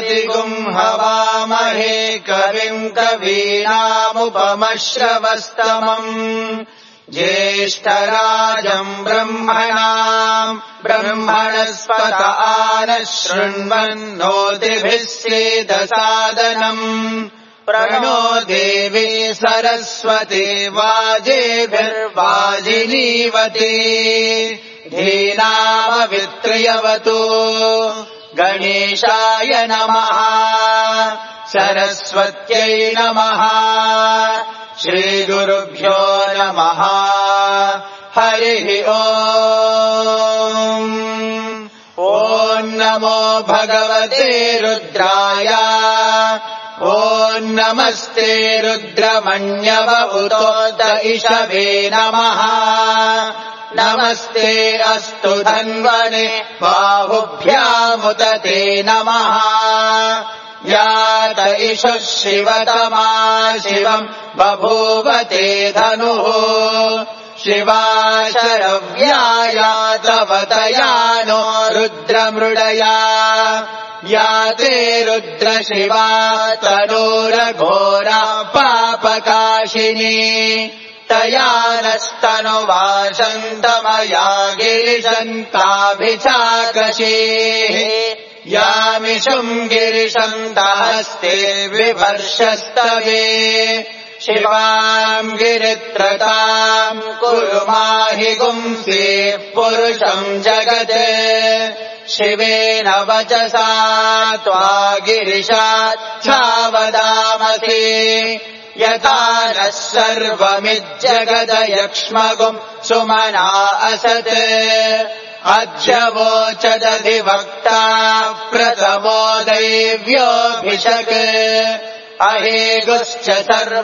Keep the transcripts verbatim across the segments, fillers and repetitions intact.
हवामहे कविम् कवीनामुपमश्रवस्तमम् ज्येष्ठराजम् ब्रह्मणाम् ब्रह्मणस्पत आनः शृण्वन्नोतिभिः सेदसादनम् प्रणो देवी सरस्वती वाजेभिर्वाजिनीवती धीनामवित्र्यवतु गणेशाय नमः सरस्वत्यै नमः श्रीगुरुभ्यो नमः हरिः ओम् ॐ नमो भगवते रुद्राय ॐ नमस्ते रुद्रमण्यव उतोत इषवे नमः नमस्ते अस्तु धन्वने बाहुभ्यामुत ते नमः यात इषुः शिवतमा शिवम् बभूव ते धनुः शिवा शरव्याया तव तयानो रुद्रमृडया या ते रुद्रशिवा तनूरघोरा पापकाशिनी तया नस्तनुवासन्तमया गिरिशन्ताभिचाकशीः यामिषुम् गिरिशन्तहस्ते विभर्षस्तवे शिवाम् गिरित्रताम् कुरु माहि गुंसे पुरुषम् जगत् शिवेन वचसा त्वा गिरिशाच्छावदामसि यथा नः सर्वमिज्जगदयक्ष्मगुम् सुमना असत् अध्यवोचदधिवक्ता प्रथमो दैव्योऽभिषक् अहेगुश्च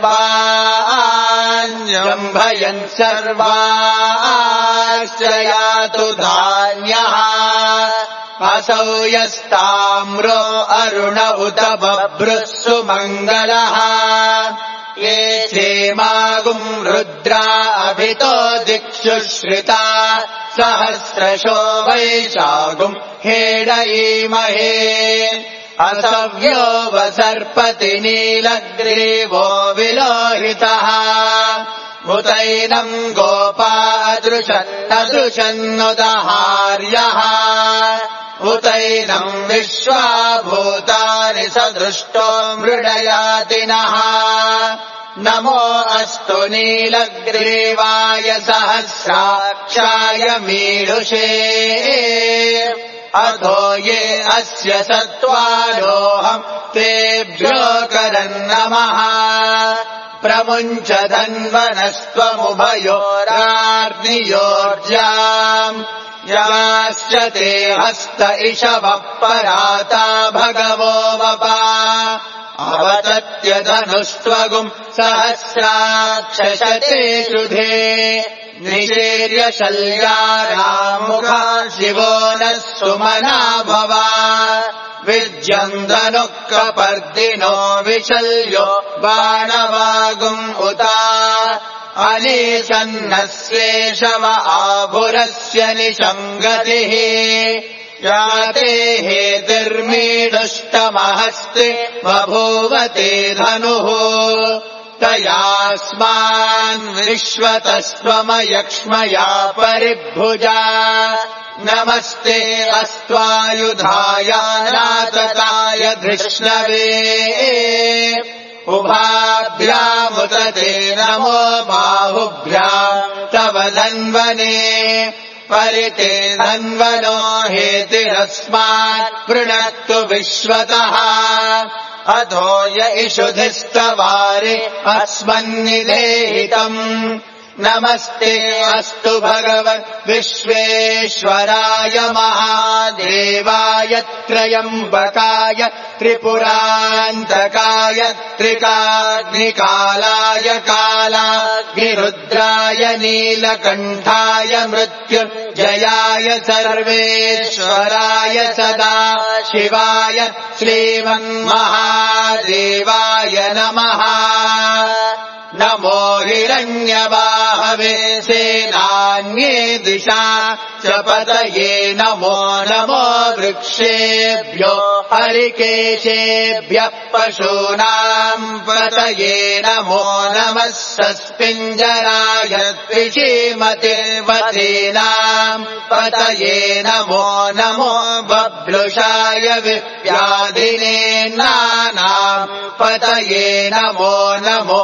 सर्वान्यम्भयन् सर्वाश्च यातु धान्यः असौ यस्ताम्रो अरुण उत बभ्रुः सुमङ्गलः ये क्षेमागुम् रुद्रा अभितो दिक्षुश्रिता सहस्रशो वैशागुम् हेडयीमहे असव्यो वसर्पति नीलग्रीवो विलोहितः उतैनम् गोपा अदृशन्नदृशन्नुदहार्यः उतैनम् विश्वाभूतानि सदृष्टो मृडयातिनः नमो अस्तु नीलग्रीवाय सहस्राक्षाय मीढुषे अधो ये अस्य सत्त्वालोऽहम् तेभ्यो करन्नमः प्रमुञ्च धन्वनस्त्वमुभयोरार्नियोर्जाम् याश्च ते हस्त इषवः पराता भगवो वपा अवतत्य धनुस्त्वगुम् सहस्राक्षशते शुधे निशीर्य शल्यारामुखा शिवो नः सुमना भवा विज्यम् धनुः कपर्दिनो विशल्यो बाणवागुम् उता अनीशन्नस्येषव आभुरस्य निशङ्गतिः याते हेतिर्मीडुष्टमहस्ते बभूव ते धनुः तयास्मान् विश्वतस्त्वमयक्ष्मया परिभुजा नमस्ते अस्त्वायुधाय नातताय धृष्णवे उभाभ्यामुत ते नमो बाहुभ्याम् तव धन्वने परिते धन्वनो हेतिरस्मात् पृणक्तु विश्वतः अधो य इषुधिस्तवारे अस्मन्निधेहितम् नमस्ते अस्तु भगवन् विश्वेश्वराय महादेवाय त्रयम्बकाय त्रिपुरान्तकाय त्रिकाग्निकालाय कालाग्निरुद्राय नीलकण्ठाय मृत्युञ्जयाय सर्वेश्वराय सदा शिवाय श्रीमन्महादेवाय नमः नमो हिरण्यबाहवे सेनान्ये दिशा च पतये नमो नमो वृक्षेभ्यो हरिकेशेभ्यः पशूनाम् पतये नमो नमः सस्पिञ्जराय द्विषीमतिर्वतीनाम् पतये नमो नमो बभ्रुषाय विव्याधिनेन्नानाम् पतये नमो नमो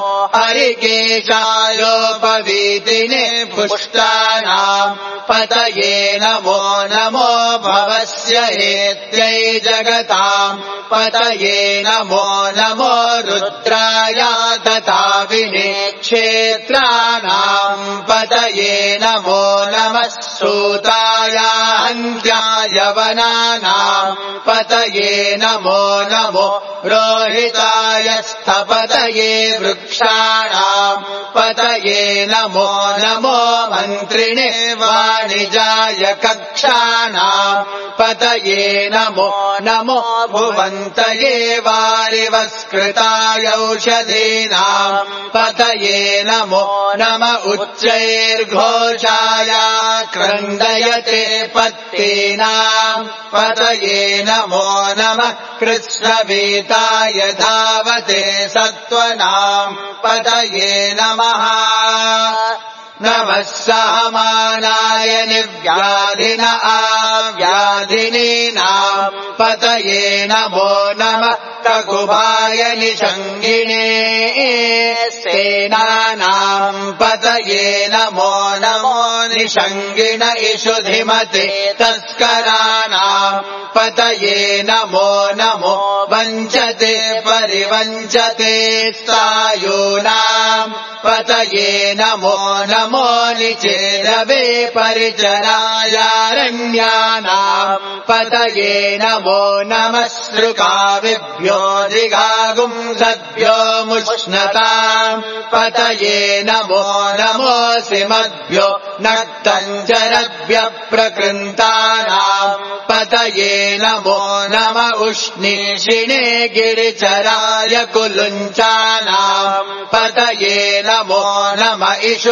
हरिकेशायोपवीतिने पुष्टानाम् पतये नमो नमो भवस्य हेत्यै जगताम् पतये नमो नमो रुद्राय तथा विनेक्षेत्राणाम् पतये नमो नमः सूताय हन्त्याय वनानाम् पतये नमो नमो रोहिताय स्थपतये वृक्षाणाम् पतये नमो नमो मन्त्रिणे वाणिजाय कक्षाणाम् पतये नमो नमो भुवन्तये वारिवस्कृताय औषधीनाम् पतये नमो नम उच्चैर्घोषाय क्रन्दयते पत्तीनाम् पतये नमो नमः कृत्स्नवीताय धावते सत्त्वनाम् पतये नमः नमः सहमानाय निर्व्याधिन आव्याधिनीनाम् पतये नमो नमः ककुभाय निषङ्गिणे सेनानाम् पतये नमो नमो निषङ्गिण इषुधिमते तस्कराणाम् पतये नमो नमो वञ्चते परिवञ्चते सायूनाम् पतये नमो नमो निचेरवे परिचरायारण्यानाम् पतये नमो नमः सृकाविभ्यो दिगागुंसद्भ्यो मुष्णताम् पतये नमो नमोऽसिमद्भ्यो नक्तञ्जरद्भ्यः प्रकृन्तानाम् पतये नमो नम उष्णीषिणे गिरिचराय कुलुञ्चानाम् पतये नमो नम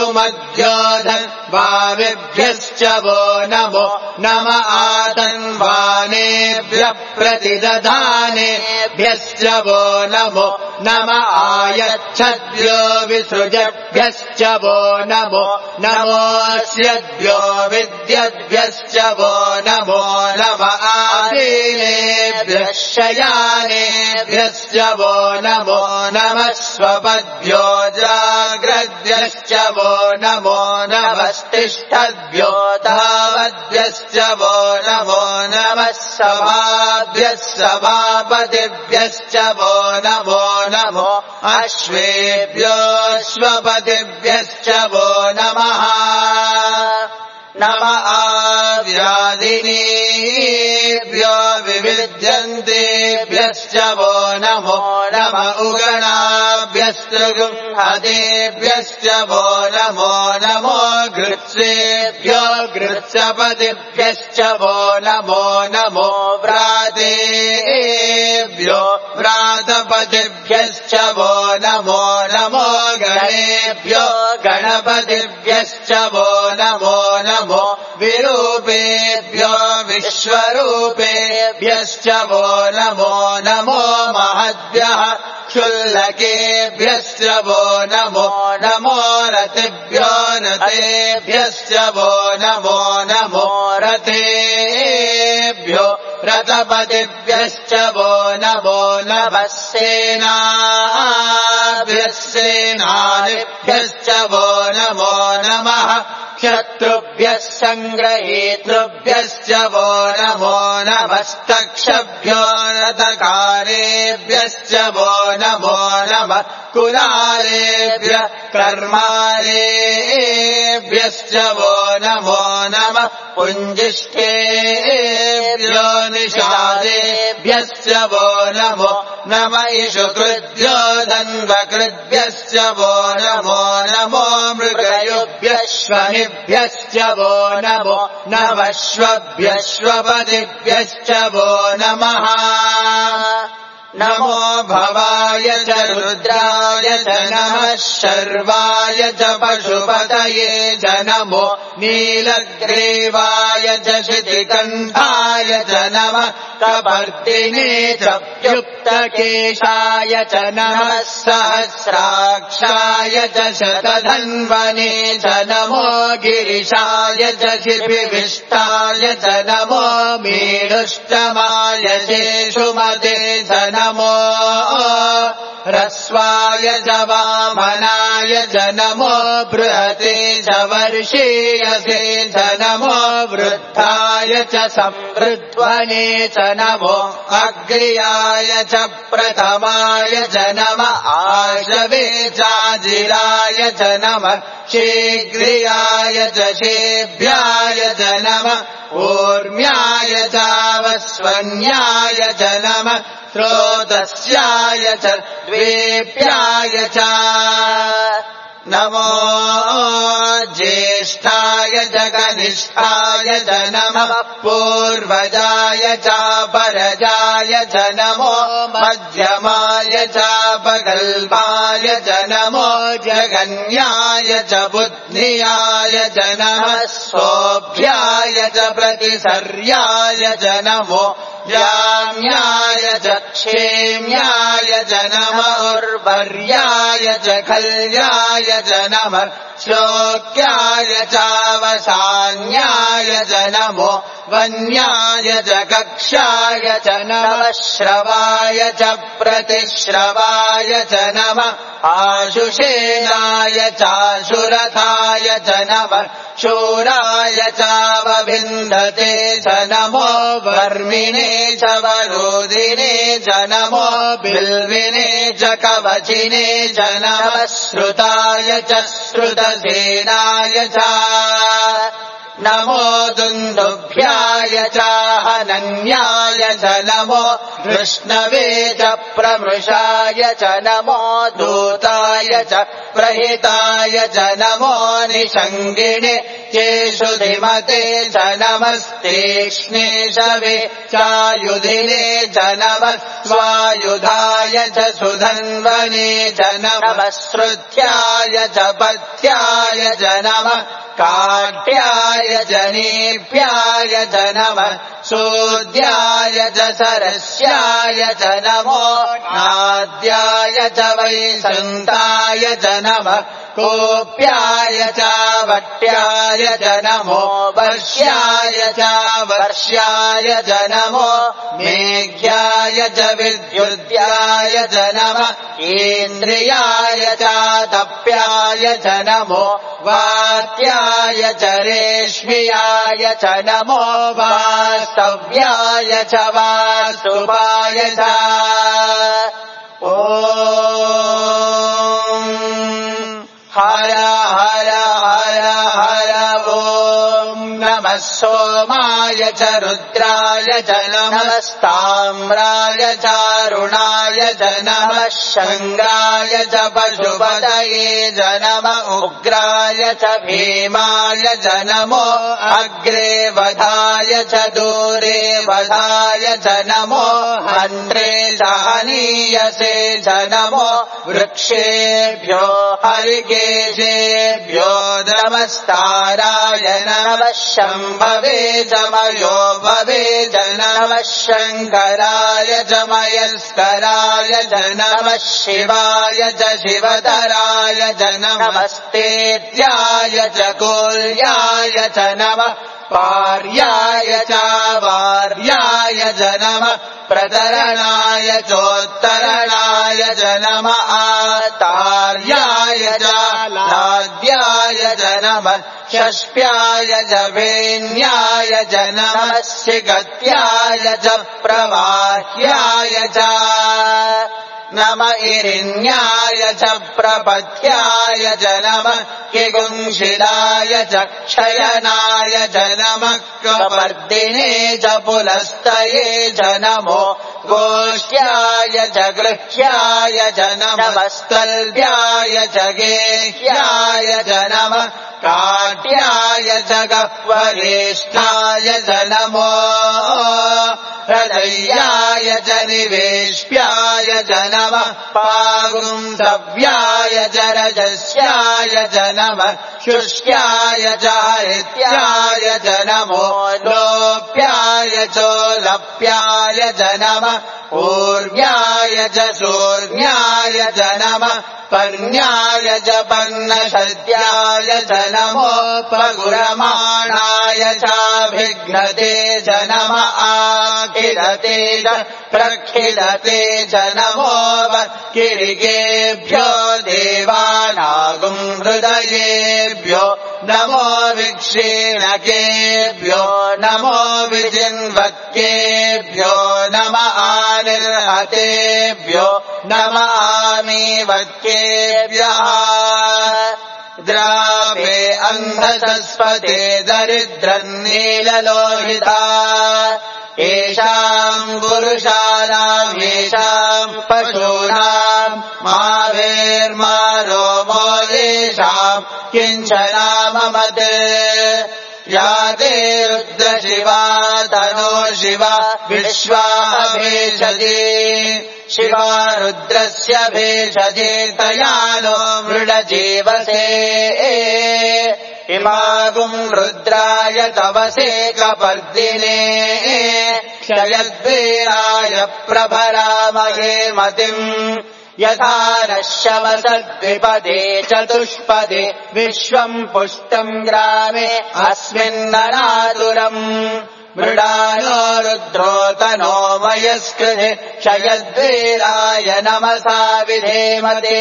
इषुमध्योधन्वाविभ्यश्च वो नमो नम आतन्वानेभ्यः प्रतिदधानेभ्यश्च वो नमो नम आयच्छद्भ्यो विसृजद्भ्यश्च वो नमो नमोऽस्यद्भ्यो विद्यद्भ्यश्च वो नमो नम आसीनेभ्यः शयानेभ्यश्च वो नमो नमः स्वपद्भ्यो जाग्रद्भ्यश्च वो नमो नमस्तिष्ठद्भ्यो धावद्भ्यश्च वो नमो नमः सभाभ्यः सभापतिभ्यश्च वो नमो नमो अश्वेभ्योऽश्वपतिभ्यश्च वो नमः नम आव्याधिनीभ्यो विविध्यन्तेभ्यश्च वो नमो नम उगणाभ्यस्तृगुंहतेभ्यश्च वो नमो नमो घृत्सेभ्यो घृत्सपतिभ्यश्च वो नमो नमो व्रातेभ्यो व्रातपतिभ्यश्च वो नमो नमो गणेभ्यो गणपतिभ्यश्च वो नमो नमो विरूपेभ्यो विश्वरूपेभ्यश्च वो नमो नमो महद्भ्यः क्षुल्लकेभ्यश्च वो नमो नमो रतिभ्यो रतेभ्यश्च वो नमो नमो रतेभ्यो रतपतिभ्यश्च वो नमो नमः सेनाभ्यः सेनानिभ्यश्च वो नमो नमः शत्रुभ्यः सङ्ग्रहेतृभ्यश्च वो नमो नमस्तक्षभ्यो रथकारेभ्यश्च वो नमो नमः कुलालेभ्यः कर्मारेभ्यश्च वो नमो नमः पुञ्जिष्ठेभ्यो निषादेभ्यश्च वो नमो नम इषुकृद्भ्यो धन्वकृद्भ्यश्च वो नमो नमो मृगयुभ्यश्वनिभ्यश्च वो नमो नमश्वभ्यश्वपतिभ्यश्च वो नमः नमो भवाय च रुद्राय च नमः शर्वाय च पशुपतये च नमो नीलग्रीवाय च शितिकण्ठाय च नमः कपर्दिने च युक्तकेशाय च नमः सहस्राक्षाय च शतधन्वने च नमो गिरिशाय च शिपिविष्टाय च नमो मीढुष्टमाय शेषुमते च नमो ह्रस्वाय च वामनाय च नमो बृहते च वर्षीयसे च नमो वृद्धाय च संवृध्वने च नमो अग्र्याय च प्रथमाय च नमः आशवे चाजिलाय च नमः शीघ्रियाय च शेभ्याय च नमः ऊर्म्याय चावस्वन्याय च नमः स्रोतस्याय च द्वेप्याय च नमो ज्येष्ठाय च कनिष्ठाय च नमः पूर्वजाय चापरजाय च नमो मध्यमाय चापकल्पाय च नमो जगन्याय च बुद्धियाय च नमः सोऽभ्याय च प्रतिसर्याय च नमो याम्याय च क्षेम्याय च नमः उर्वर्याय च खल्याय च नमः श्लोक्याय चावसान्याय च नमो वन्याय च कक्षाय च नमः श्रवाय च प्रतिश्रवाय च नमः आशुषेणाय चाशुरथाय च नमः शूराय चावभिन्धते च नमो वर्मिणे च वरोधिने च नमो बिल्विने च कवचिने च नमः श्रुताय च श्रुतसेनाय च नमो दुन्दुभ्याय चाहनन्याय च नमो कृष्णवे च प्रमृषाय च नमो दूताय च प्रहिताय च नमो निषङ्गिणे चेषु धिमते च नमस्तीक्ष्णे शवे चायुधिने च नमः स्वायुधाय च सुधन्वने च नमः श्रुत्याय च पथ्याय च नमः काट्याय जनेभ्याय च नमः सोद्याय च सरस्याय च नमो नाद्याय च वैसन्ताय च नमः कोप्याय च वट्याय च नमो वर्ष्याय च वर्ष्याय च नमो मेघ्याय च विद्युद्याय च नमः इन्द्रियाय च तप्याय च नमो वात्याय च रेश्म्याय च नमो वास्तव्याय च वास्तुपाय च ॐ हर हर हर हर ॐ नमः सोमाय च रुद्राय च नमस्ताम्राय चारुणाय च नमः शङ्गाय च पशुपतये च नमः उग्राय च भीमाय च नमो अग्रे वधाय च दूरे वधाय च नमो हन्त्रे च हनीयसे च नमो वृक्षेभ्यो हरिकेशेभ्यो नमस्ताराय नमः शम्भवे च मयो भवे च नमः शङ्कराय च मयस्कराय च नमः शिवाय च शिवतराय च नमस्तेत्याय च कोल्याय च नमः पार्याय च वार्याय च नमः प्रतरणाय चोत्तरणाय च नमः आतार्याय च लाद्याय च नमः षष्प्याय च वेन्याय च नमः सिगत्याय च प्रवाह्याय च नम इरिण्याय च प्रपथ्याय च नमः किगुंशिलाय च क्षयनाय च नमः कपर्दिने च पुलस्तये च नमो गोष्ठ्याय च गृह्याय च नमस्तल्भ्याय च गेह्याय च नमः काट्याय च गह्वरेष्ठाय च नमो हृदयाय च निवेश्याय च नमः पागुंसव्याय च रजस्याय च नमः शुष्क्याय च हरित्याय च नमो लोप्याय चोलप्याय च नमः ऊर्व्याय च शूर्ण्याय च नमः पर्ण्याय च पर्णशद्याय च नमो पगुरमाणाय चाभिघ्नते च नमः आखिलते च प्रखिलते च नमो किरिकेभ्यो देवानागुं हृदयेभ्यो नमो विक्षीणकेभ्यो नमो विजिन्वत्केभ्यो नमः आनिर्हतेभ्यो नमः आमीवत्केभ्यः द्रावे अन्धसस्पते दरिद्रन्नीललोहिता येषाम् पुरुषाणाम् येषाम् पशूनाम् मावेर्मारो मो येषाम् किञ्चनाममत् या ते रुद्रशिवा तनो शिवा विश्वाभेषजे शिवा रुद्रस्य भेषजे तया नो मृडजीवसे इमागुं रुद्राय तवसे कपर्दिने क्षयद्वीराय प्रभरामहे मतिम् यथा नश्यवसद्विपदे चतुष्पदे विश्वम् पुष्टम् ग्रामे अस्मिन्ननातुरम् मृडानो रुद्रोतनो मयस्कृते क्षयद्वीराय नमसा विधेमते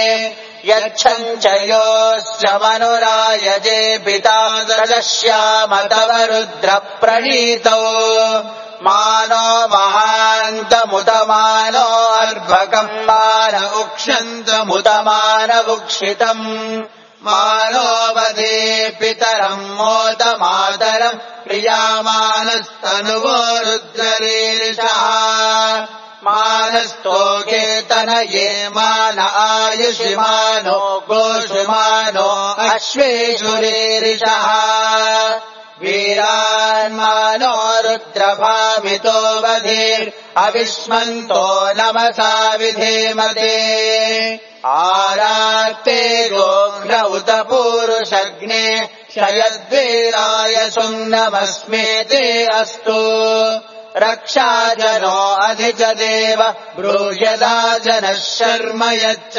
यच्छञ्चयोश्च मनुरायजे पिता तदश्याम तव रुद्रप्रणीतौ मानो महान्तमुतमानो अर्भकम् मान उक्षन्तमुतमानवुक्षितम् मानो वधे पितरम् मोदमातरम् प्रियामानस्तनुवो रुद्ररीरिषः मानस्तोकेतनये मान आयुषिमानो गोषुमानो अश्वेषुरीरिषः वीरान्मानो रुद्रभामितो वधीर् अविष्मन्तो नमसा विधेमते आरात्ते गोघ्न उत पूरुषग्ने क्षयद्वीराय सुम्नमस्मेते अस्तु रक्षाजनो अधिच देव ब्रूयदा जनः शर्म यच्च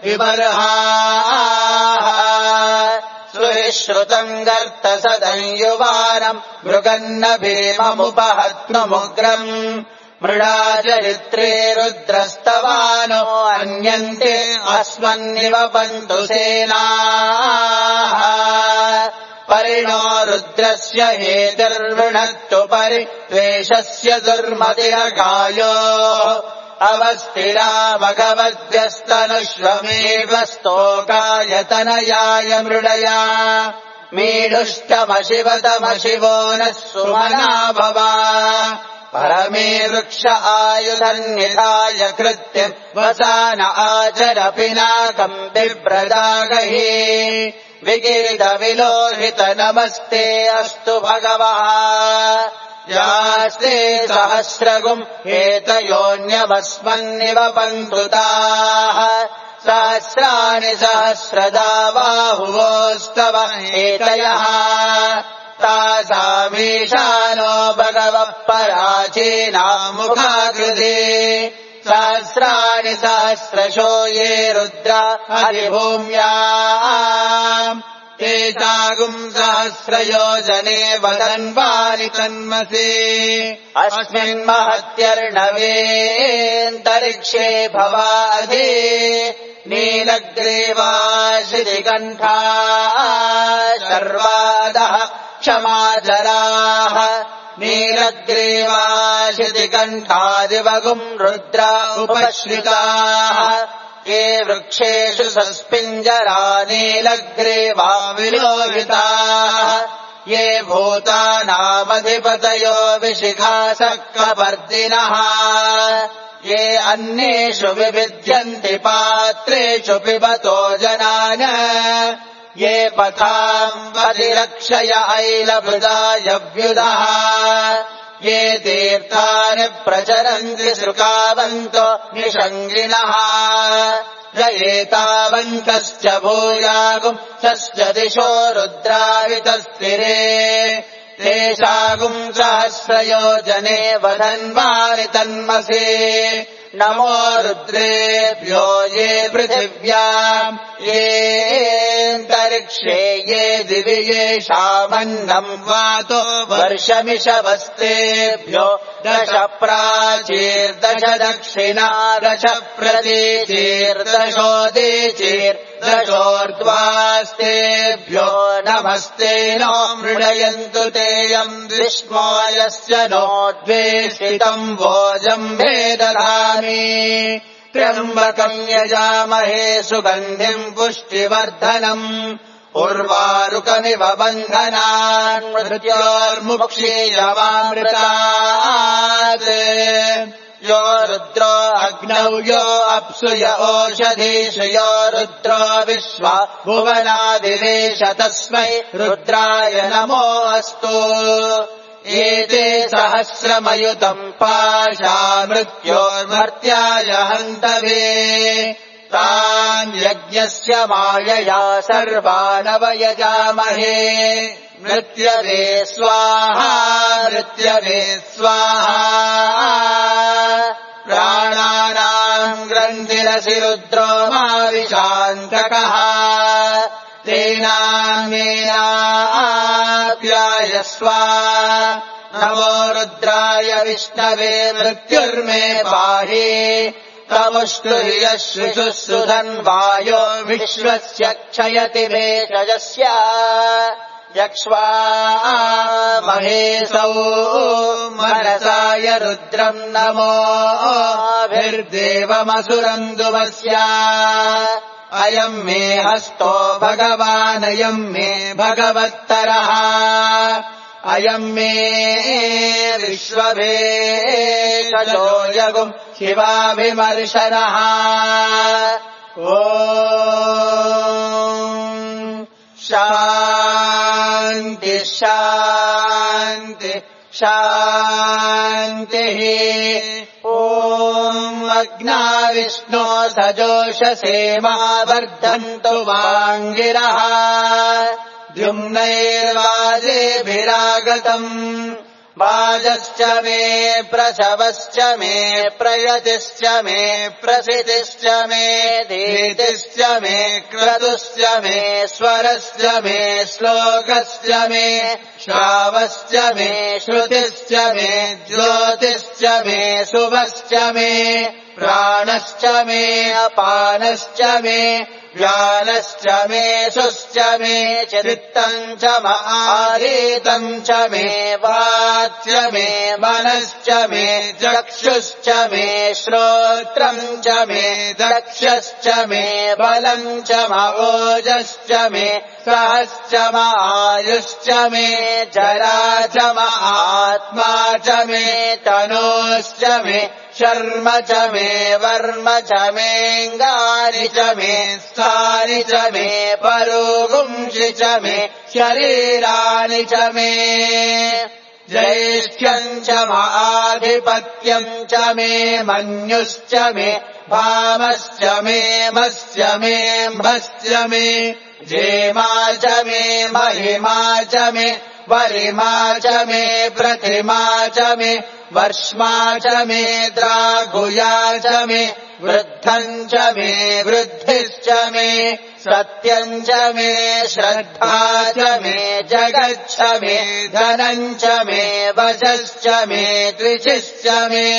विबर्हाः सुश्रुतम् गर्तसदंयुवानम् मृगन्न भीममुपहत्नुमुग्रम् मृडाचरित्रे रुद्रस्तवानो अन्यन्ते अस्मन्निव पन्तु सेनाः परिणो रुद्रस्य हेतिर्वृणत्तु परित्वेषस्य दुर्मतिरगायो अवस्थिरा भगवद्यस्तनुष्वमेव स्तोकायतनयाय मृडया मीढुष्टमशिवतमशिवो नः सुमना भवा परमे वृक्ष आयुधन्निधाय कृत्यम् वसान आचर पिनाकम् बिभ्रदागहि विकीर्तविलोहित नमस्ते अस्तु भगवः यास्ते सहस्रगुम् एतयोऽन्यवस्मन्निव पन्तुताः सहस्राणि सहस्रदा बाहुवोस्तव एतयः तासामीशानो भगवः पराचीनामुखाकृते सहस्राणि सहस्रशो ये रुद्रा हरिभूम्याम् तेषागुम् सहस्रयोजने वदन्वानि तन्मसे अस्मिन्महत्यर्णवेऽन्तरिक्षे भवाधि नीलग्रीवाशितिकण्ठा सर्वादः क्षमाचराः नीलग्रीवाशितिकण्ठादिवगुम् रुद्रा उपश्रिताः ये वृक्षेषु सस्पिञ्जरा नीलग्रीवा विलोहिताः ये भूतानामधिपतयो विशिखासक्कपर्दिनः ये अन्येषु विविध्यन्ति पात्रेषु पिबतो जनान ये पथाम् परिरक्षय ऐलभृदायव्युदः ये तीर्थानि प्रचरन्ति सृकावन्तो निषङ्गिणः य एतावन्तश्च भूयागुम् सश्च दिशो रुद्रावितस्थिरे तेषागुम् सहस्रयोजने वधन्वानि तन्मसे नमो रुद्रेभ्यो ये पृथिव्याम् येऽन्तरिक्षे ये दिवि येषामन्नम् वातो वर्षमिषवस्तेभ्यो दश प्राचीर्दश दक्षिणा दश प्रतीचीर्दशोदीचीर्दशोर्ध्वास्तेभ्यो नमस्ते नो मृडयन्तु तेयम् विष्णो यस्य नो द्वेष्टितम् भोजम्भे दधामि त्र्यम्बकम् यजामहे सुगन्धिम् पुष्टिवर्धनम् उर्वारुकमिव बन्धनान् मृत्योर्मुक्षीयमामृतात् यो रुद्रो अग्नौ यो अप्सु य ओषधीषु यो रुद्रो विश्वा भुवनादिवेश तस्मै रुद्राय नमो अस्तु एते सहस्रमयुतम् पाशा मृत्योर्मर्त्याय हन्तवे तान् यज्ञस्य मायया सर्वानवयजामहे मृत्यवे स्वाहा मृत्यवे स्वाहा प्राणानाम् ग्रन्थिरसि रुद्रो माविशान्तकः तेनान्येनाप्यायस्व नमो रुद्राय विष्णवे मृत्युर्मे पाहि तमुष्टुर्यः शुशुसुधन्वायो विश्वस्य क्षयति भेषजस्य यक्ष्वा महेशौ मनसाय रुद्रम् नमोभिर्देवमसुरम् दुवस्य अयम् मे हस्तो भगवानयम् मे भगवत्तरः अयम् मे विश्वभेषजो यगुम् शिवाभिमर्शनः ॐ शान्ति शान्ति शान्तिः ॐ अग्ना विष्णो सजोषसेमा वर्धन्तु वाङ्गिरः द्युम्नैर्वाजेभिरागतम् वाजश्च मे प्रसवश्च मे प्रयतिश्च मे प्रसितिश्च मे धीतिश्च मे क्रतुश्च मे स्वरश्च मे श्लोकश्च मे श्रावश्च मे श्रुतिश्च मे ज्योतिश्च मे शुभश्च मे प्राणश्च मे अपानश्च मे व्यानश्च मे सुश्च मे चित्तम् च महारीतम् च मे वाच्य मे मनश्च मे चक्षुश्च मे श्रोत्रम् च मे दक्षश्च मे बलम् च मओजश्च मे सहश्च मायुश्च मे जरा च महात्मा च मे तनोश्च मे शर्म च मे वर्म च मेऽङ्गानि च मे स्थानि च मे परोगुंषि च मे शरीराणि च मे ज्येष्ठ्यम् च महाधिपत्यम् च मे मन्युश्च मे भामश्च मे मश्च मे म्भश्च मे जेमा च मे महिमा च मे वरिमा च मे प्रतिमा च मे वर्ष्मा च मे द्रागुया च मे वृद्धम् च मे वृद्धिश्च मे सत्यम् च मे श्रद्धा च मे जगच्छ मे धनम् च मे वशश्च मे त्रिशिश्च मे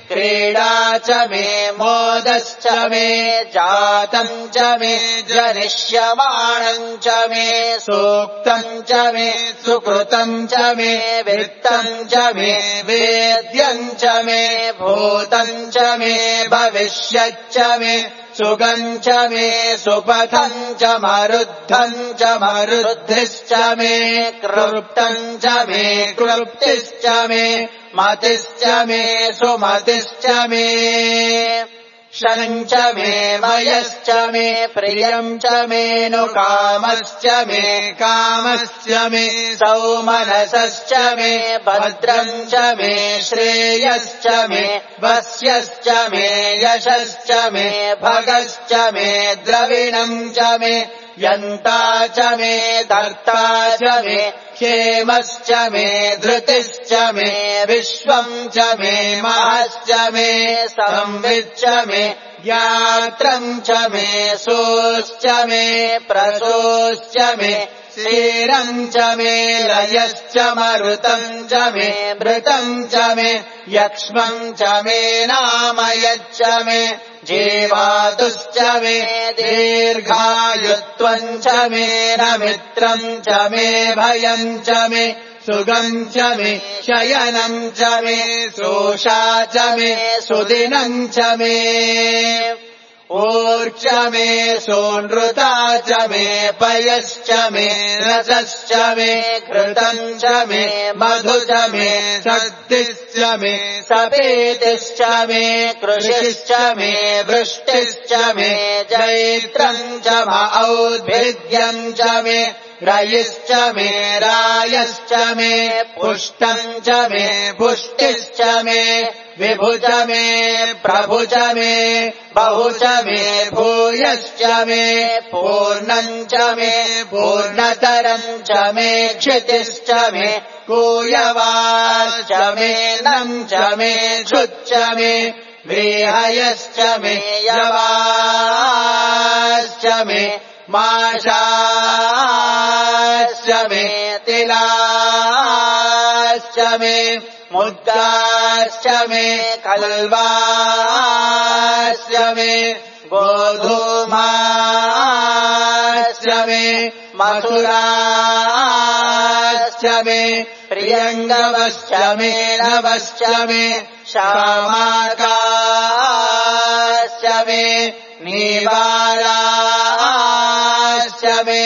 क्रीडा च मे मोदश्च मे जातम् च मे जनिष्यमाणम् च मे सूक्तम् च मे सुकृतम् च मे वित्तम् च मे वेद्यम् च मे भूतम् च मे भविष्यच्च मे सुगम् च मे सुपथम् च मरुद्धम् च मरुद्धिश्च मे कृप्तम् च मे कृप्तिश्च मे मतिश्च मे सुमतिश्च मे शनम् च मे मयश्च मे प्रियम् च मे नु कामश्च मे कामश्च मे सौमनसश्च मे भद्रम् च मे श्रेयश्च मे वस्यश्च मे यशश्च मे भगश्च मे द्रविणम् च मे यन्ता च मे धर्ता च मे क्षेमश्च मे धृतिश्च मे विश्वम् च मे महश्च मे संविच्च मे ज्ञात्रम् च मे सोश्च मे प्रसोश्च मे क्षीरम् च मे लयश्च मरुतम् च मे मृतम् च मे यक्ष्मम् च मे नामयच्च मे जीवातुश्च मे दीर्घायुत्वम् च मे नमित्रम् च मे भयम् च मे सुगम् च मे शयनम् च मे सोषा च मे सुदिनम् च मे ऊर्च मे सोनृता च मे पयश्च मे रसश्च मे घृतम् च मे मधु च मे शक्तिश्च मे सपेतिश्च मे कृषिश्च मे वृष्टिश्च मे जैत्रम् च औद्भिद्यम् च मे रयिश्च मे रायश्च मे पुष्टम् च मे पुष्टिश्च मे विभु च मे प्रभु च मे बहु च मे भूयश्च मे पूर्णम् च मे पूर्णतरम् च मे क्षितिश्च मे कूयवाश्च मे नम् च मे क्षुच्च मे व्रीहयश्च मे यवाश्च मे माशाश्च मे तिलाश्च मे मुद्गाश्च मे कल्वाश्च मे गोधूमाश्च मे मथुराश्च मे प्रियङ्गवश्च मे नवश्च मे श्यामाकाश्च मे नीवाराश्च मे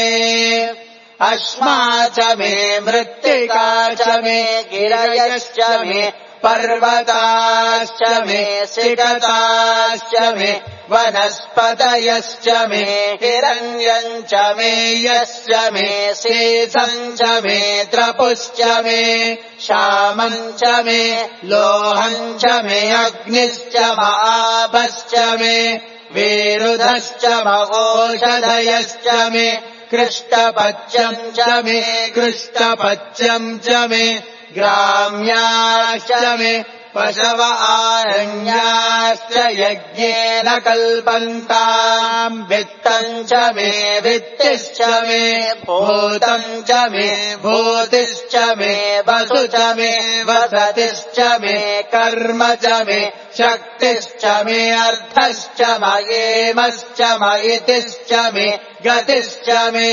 अश्मा च मे मृत्तिका च मे गिरयश्च मे पर्वताश्च मे सिकताश्च मे वनस्पतयश्च मे हिरण्यम् च मे यश्च मे शेषम् च मे त्रपुश्च मे श्यामम् च मे लोहम् च मे अग्निश्च महाभश्च मे विरुधश्च महोषधयश्च मे कृष्टपच्यम् च मे कृष्टपच्यम् च मे ग्राम्याश्च मे पशव आरण्याश्च यज्ञेन कल्पन्ताम् वित्तम् च मे वित्तिश्च मे भूतम् च मे भूतिश्च मे वसु च मे वसतिश्च मे कर्म च मे शक्तिश्च मे अर्थश्च मयेमश्च मयितिश्च मे गतिश्च मे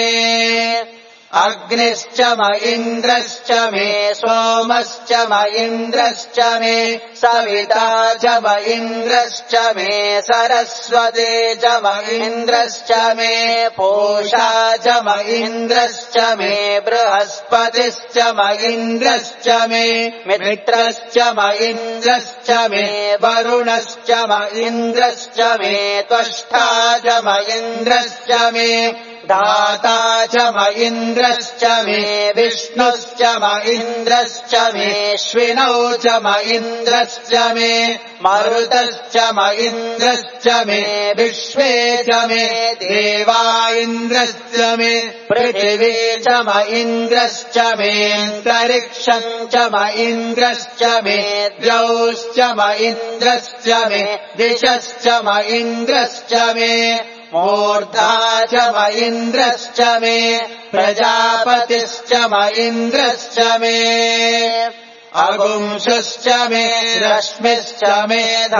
अग्निश्च म इन्द्रश्च मे सोमश्च म इन्द्रश्च मे सविता च म इन्द्रश्च मे सरस्वती च म इन्द्रश्च मे पूषा च म इन्द्रश्च मे बृहस्पतिश्च म इन्द्रश्च मे मित्रश्च म इन्द्रश्च मे वरुणश्च म इन्द्रश्च मे त्वष्टा च म इन्द्रश्च मे दाता च म इन्द्रश्च मे विष्णुश्च म इन्द्रश्च मेऽश्विनौ च म इन्द्रश्च मे मरुतश्च म इन्द्रश्च मे विश्वे च मे देवा इन्द्रश्च मे पृथिवी च म इन्द्रश्च मेऽन्तरिक्षम् च म इन्द्रश्च मे द्यौश्च म इन्द्रश्च मे दिशश्च म इन्द्रश्च मे मूर्धा च म इन्द्रश्च मे प्रजापतिश्च म इन्द्रश्च मे अगुंशुश्च मे रश्मिश्च मे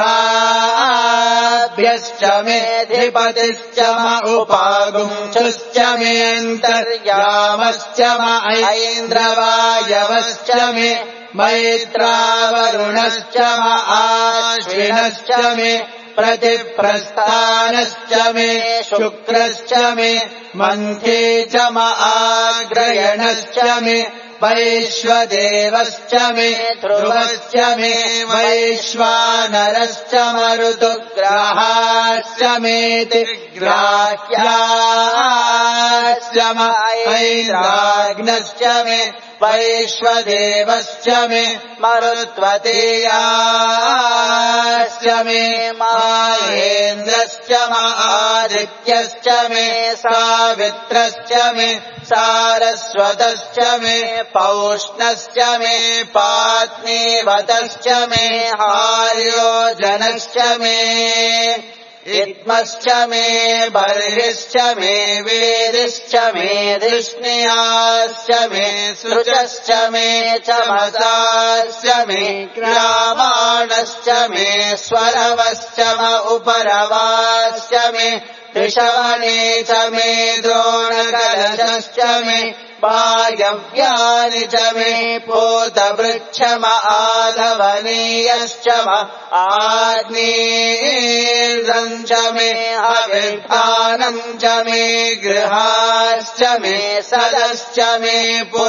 धाभ्यश्च मे धिपतिश्च म उपागुंशुश्च मेऽन्तर्यामश्च म ऐन्द्रवायवश्च मे मैत्रावरुणश्च म आश्विनश्च मे प्रतिप्रस्थानश्च मे शुक्रश्च मे मन्थे च म आग्रयणश्च मे वैश्वदेवश्च मे ध्रुवश्च मे वैश्वानरश्च मरुतुग्राहाश्च मेति ग्राह्याश्च म ऐन्द्राग्नश्च मे वैश्वदेवश्च मे मरुत्वतेयाश्च मे माहेन्द्रश्च म आदित्यश्च मे सावित्रश्च मे सारस्वतश्च मे पौष्णश्च मे पात्नीवतश्च मे हार्योजनश्च मे इत्मश्च मे बर्हिश्च मे वेदिश्च मे धिष्णियाश्च मे सृचश्च मे चमसाश्च मे ग्रामाणश्च मे स्वरवश्च म उपरवाश्च मे त्रिशवने च मे द्रोणकलशश्च मे वायव्यानि च मे पोतवृक्ष म आधवनीयश्च म आग्नेयम् च मे हविर्भानम् च मे गृहाश्च मे सदश्च मे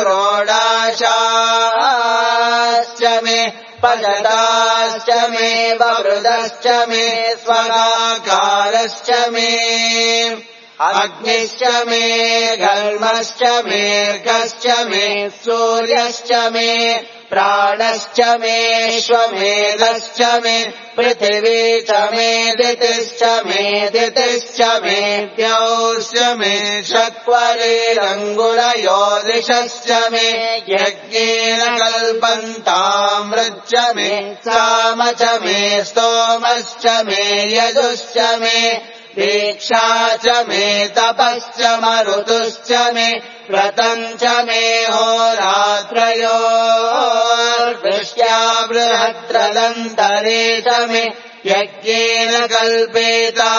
पुरोडाशाश्च मे पजताश्च मे ववृदश्च मे स्वगाकारश्च मे अग्निश्च मे घर्मश्च मेऽर्कश्च मे सूर्यश्च मे प्राणश्च मेऽश्वमेधश्च मे पृथिवी च मे दितिश्च मे दितिश्च मे द्यौश्च मे शक्वरेरङ्गुलयोदिशश्च मे यज्ञेन कल्पन्तामृच्च मे साम च मे स्तोमश्च मे यजुश्च मे दीक्षा च मे तपश्च मरुतुश्च मे व्रतम् च मे होरात्रयोर्वृष्ट्या बृहद्रदन्तरे च मे यज्ञेन कल्पेता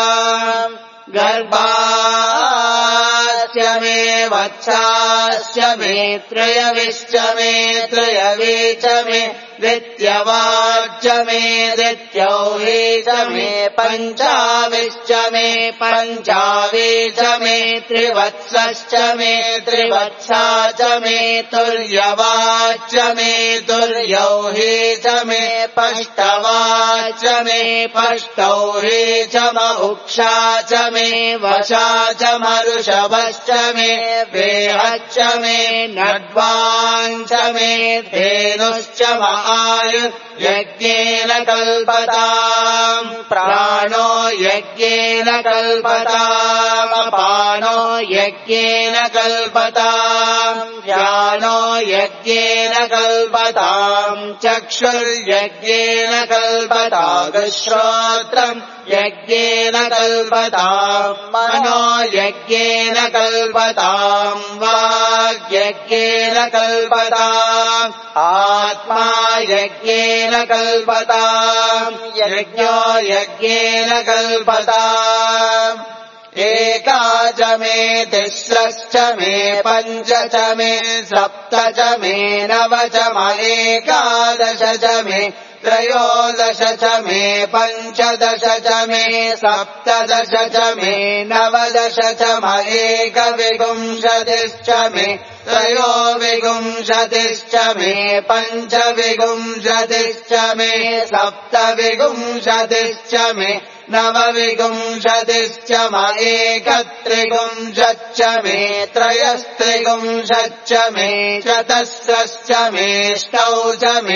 गर्भाश्च मे वत्साश्च मे त्रयविश्च मे त्रयवे च मे द्वित्यवाच्च मे द्वित्यौहे च मे पञ्चाविश्च मे पञ्चावे च मे त्रिवत्सश्च मे त्रिवत्सा च मे तुल्यवाच्च मे तुल्यौहे च मे पष्टवाच्च मे पष्टौहे च महुक्षा च मे वशा च मरुषभश्च मे वेहच्च मे नड्वाञ्च मे धेनुश्च म आयु यज्ञेन कल्पताम् प्राणो यज्ञेन कल्पताम् अपानो यज्ञेन कल्पताम् व्यानो यज्ञेन कल्पताम् चक्षुर्यज्ञेन कल्पताम् श्रोत्रम् यज्ञेन कल्पताम् मनो यज्ञेन कल्पताम् वाग्यज्ञेन कल्पताम् आत्मा यज्ञेन कल्पताम् यज्ञो यज्ञेन कल्पताम् एका च मे तिस्रश्च मे पञ्च च मे सप्त च मे नव च म एकादश च मे त्रयोदश च मे पञ्चदश च मे सप्तदश च मे नवदश च म एकविंशतिश्च मे त्रयोविंशतिश्च मे पञ्चविंशतिश्च मे सप्तविंशतिश्च मे नवविंशतिश्च म एकत्रिंशच्च मे त्रयस्त्रिंशच्च मे चतस्रश्च मेष्टौ च मे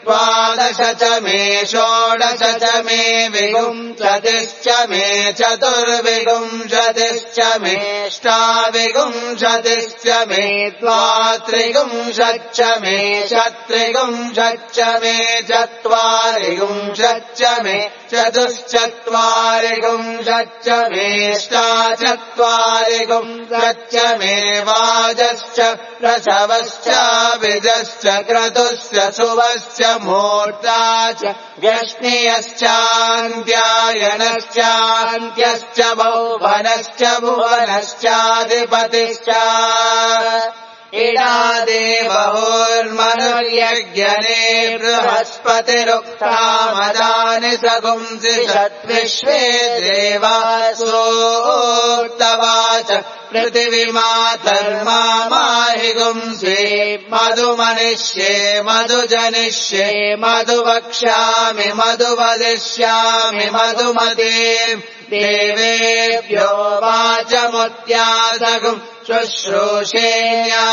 द्वादश च मे षोडश च मे विंशतिश्च मे चतुर्विंशतिश्च मे अष्टाविंशतिश्च मे द्वात्रिंशच्च मे चत्रिंशच्च मे चत्वारिंशच्च मे चतुश्चत्वारिंशच्च मेष्टाचत्वारिंशच्च मे वाजश्च प्रसवश्च विजश्च क्रतुश्च सुवश्च मूर्ता च व्यष्णियश्चान्त्यायनश्चान्त्यश्च भुवनश्च भुवनश्चाधिपतिश्च इडा देवहोर्मनुर्यज्ञने बृहस्पतिरुक्तामदानि सगुंसि षद्विश्वे देवासोक्तवाच पृथिवीमातर्मा माहिगुंसि मधुमनिष्ये मधुजनिष्ये मधुवक्ष्यामि मधुवदिष्यामि मधुमते देवेभ्यो वाचमुद्यासगुम् शुश्रूषेया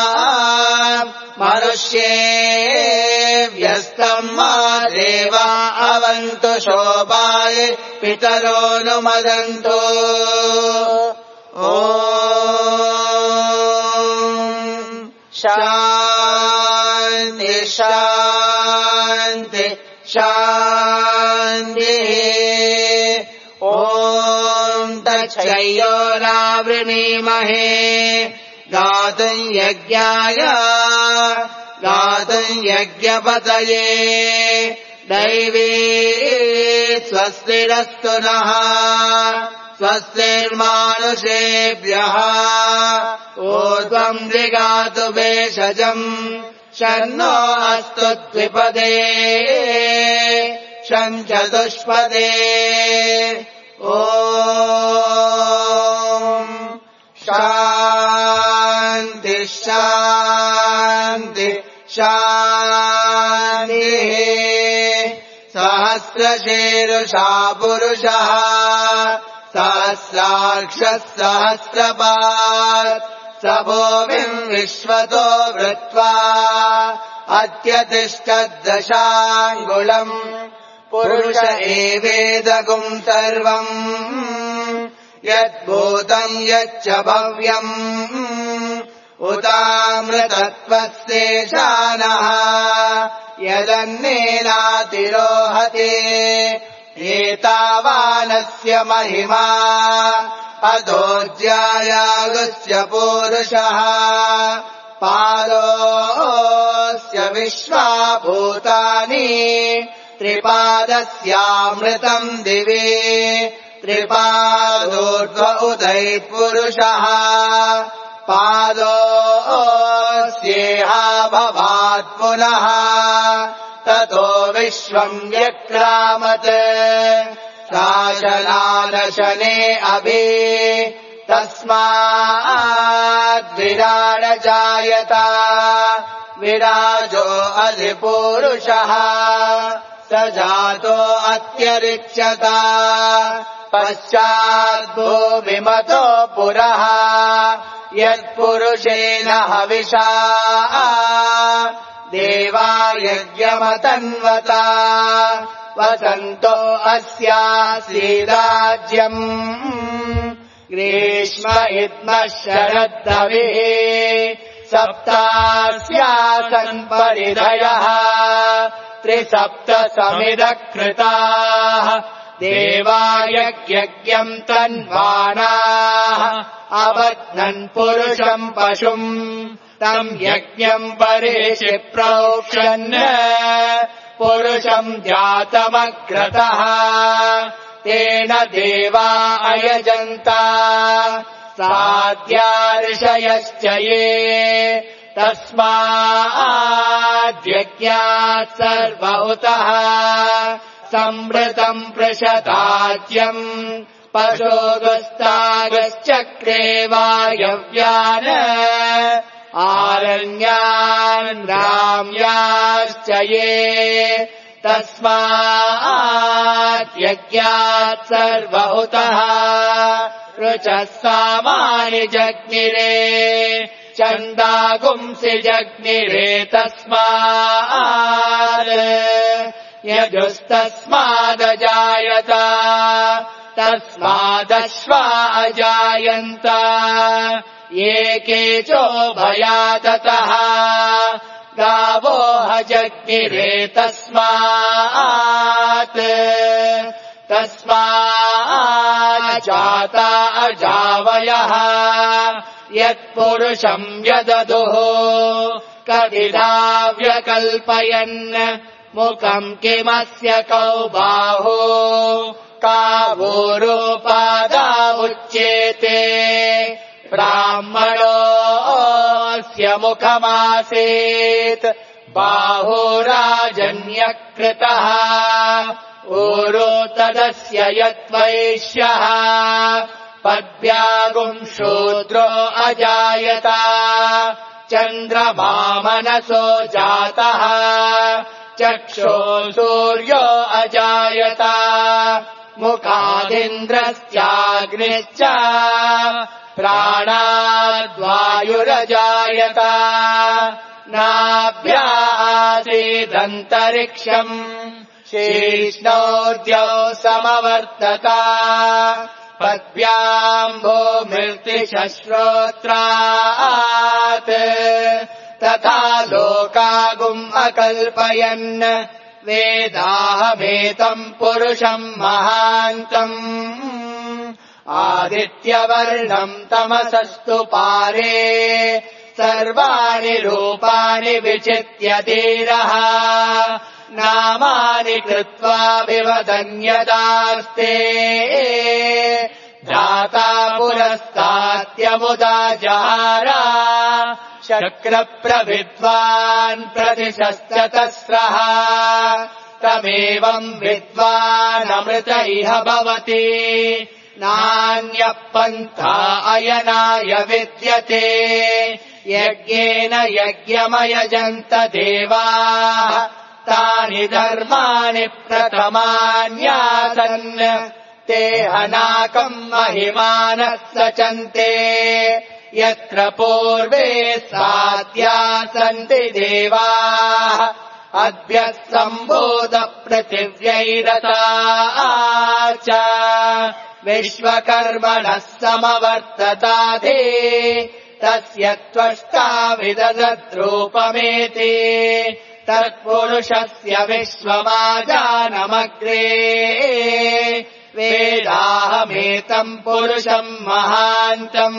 मनुष्येभ्यस्तम् मा देवा अवन्तु शोभाय पितरोऽनुमदन्तु ॐ शान्ति शान्ति शान्तिः ॐ तच्छयोरावृणीमहे गातुम् यज्ञाय गातुम् यज्ञपतये दैवी स्वस्तिरस्तु नः स्वस्तिर्मानुषेभ्यः ऊर्ध्वम् दिगातु भेषजम् शन्नो अस्तु द्विपदे शञ्चतुष्पदे ॐ शान्ति शान्ति शान्तिः सहस्रशीर्षा पुरुषः सहस्राक्षः सहस्रपात् स भूमिम् विश्वतो वृत्वा अत्यतिष्ठद्दशाङ्गुलम् पुरुष एवेदगुम् सर्वम् यद्भूतम् यच्च भव्यम् उतामृतत्वस्येषानः यदन्नेनातिरोहते एतावानस्य महिमा अधोऽध्यायागस्य पूरुषः पादोऽस्य विश्वाभूतानि त्रिपादस्यामृतम् दिवे त्रिपादोर्ध्व उदैः पुरुषः पादोऽस्येहा भवात् पुनः ततो विश्वम् व्यक्रामत् शासनानशने अभि तस्माद्विराड जायत विराजो अधिपूरुषः स जातो अत्यरिच्यत पश्चाद्भूमिमतो पुरः यत्पुरुषेण हविषा देवा यज्ञमतन्वता वसन्तो अस्यासीदाज्यम् ग्रीष्म इद्मः शरद्धविः सप्तास्यासन् परिधयः त्रिसप्त समिदकृताः देवा यज्ञम् तन्वानाः अबध्नन् पुरुषम् पशुम् तम् यज्ञम् परिशि प्रोक्षन् पुरुषम् जातमग्रतः तेन देवा अयजन्ता साध्या ऋषयश्च ये तस्माद्यज्ञात् सर्वहुतः संवृतम् पृषताज्यम् पशोगस्तागश्चक्रे वायव्यान् आरण्यान् राम्याश्च ये तस्माद्यज्ञात् सर्वहुतः ऋचः सामानि जज्ञिरे छन्दागुंसि जग्निरेतस्मात् यजुस्तस्मादजायत तस्मादश्वा अजायन्त ये केचो भयाततः गावो जग्निरेतस्मात् तस्माज्जाता अजावयः यत्पुरुषम् व्यददुः कविधा व्यकल्पयन् मुखम् किमस्य कौ बाहु कावोरुपादा उच्येते ब्राह्मणोऽस्य मुखमासीत् बाहुराजन्यकृतः ऊरो तदस्य यद्वैश्यः पद्भ्यागुम् शूद्रो अजायत चन्द्रमा मनसो जातः चक्षो सूर्यो अजायत मुखादिन्द्रश्चाग्निश्च प्राणाद्वायुरजायत नाभ्यासीदन्तरिक्षम् शीर्ष्णोद्यौ समवर्तत पद्भ्याम् भूमिर्तिश्रोत्रात् तथा लोकागुम् अकल्पयन् वेदाहमेतम् पुरुषम् महान्तम् आदित्यवर्णम् तमसस्तु पारे सर्वाणि रूपाणि विचित्य धीरः नामानि कृत्वा विवदन्यदास्ते धाता पुरस्तात्यमुदा जहार शक्रप्रविद्वान् प्रतिशश्चतस्रः तमेवम् विद्वानमृत इह भवति नान्यः पन्था अयनाय विद्यते यज्ञेन यज्ञमयजन्त देवाः तानि धर्माणि प्रथमान्यासन् ते हनाकम् महिमानः सचन्ते यत्र पूर्वे साध्यासन्ति देवाः अद्भ्यः सम्बोध पृथिव्यैरता च विश्वकर्मणः समवर्तताधे तस्य त्वष्टा विदधद्रूपमेति तत्पुरुषस्य विश्वमाजानमग्रे वेदाहमेतम् पुरुषम् महान्तम्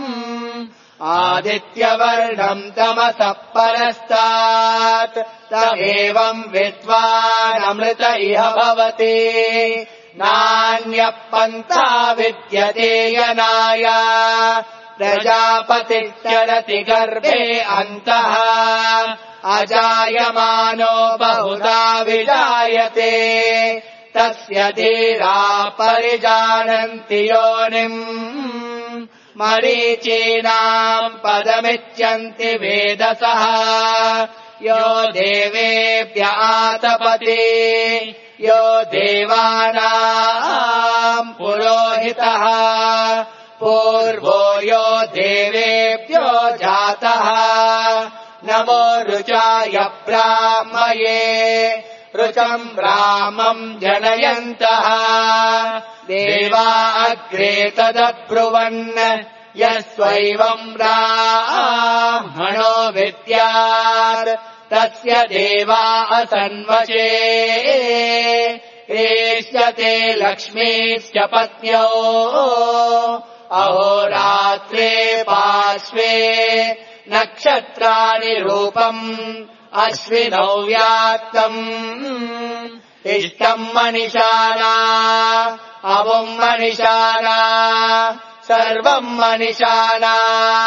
आदित्यवर्णम् तमसः परस्तात् तमेवम् विद्वानमृत इह भवति नान्यः पन्था विद्यते यनाय प्रजापतिः चरति गर्भे अन्तः अजायमानो बहुधा विजायते तस्य धीरा परिजानन्ति योनिम् मरीचीनाम् पदमिच्छन्ति वेदसः यो देवेभ्य आतपति यो देवानाम् पुरोहितः पूर्वो यो देवेभ्यो जातः नमो ऋचाय ब्राह्मये ऋचम् ब्राह्मम् जनयन्तः देवा अग्रे तदब्रुवन् यस्वैवम् ब्राह्मणो विद्यात् तस्य देवा असन्वचे एष्यते लक्ष्मीश्च पत्न्यो अहोरात्रे पार्श्वे नक्षत्राणि रूपम् अश्विनौ व्याप्तम् इष्टम् मनिषाणा अमुम् मनिषाणा सर्वम् मनिषाणा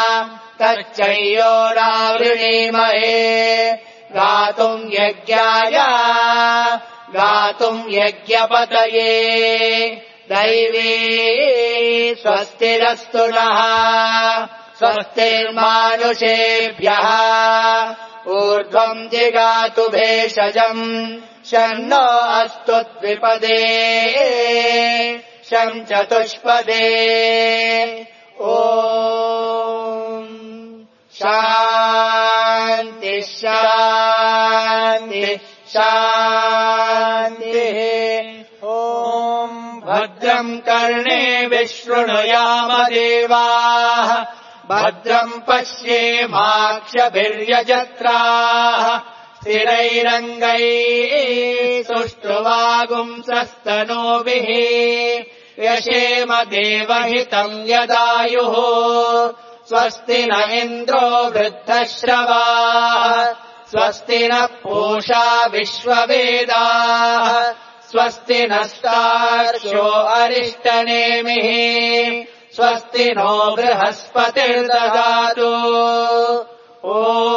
तच्चयोरावृणीमहे गातुम् यज्ञाय गातुम् यज्ञपतये दैवी स्वस्तिरस्तु नः स्वस्तिर्मानुषेभ्यः ऊर्ध्वम् जिगातु भेषजम् शन्नो अस्तु द्विपदे शम् चतुष्पदे ॐ शान्ति शान्ति शान्तिः। ॐ भद्रम् कर्णेभिः शृणुयाम देवाः भद्रम् पश्येमाक्षभिर्यजत्राः स्थिरैरङ्गैः सुष्ठुवागुंसस्तनूभिः व्यशेम देवहितम् यदायुः स्वस्ति न इन्द्रो वृद्धश्रवाः स्वस्ति नः पूषा विश्ववेदाः स्वस्ति नस्तार्क्ष्यो अरिष्टनेमिः स्वस्ति नो बृहस्पतिर्दधातु। ॐ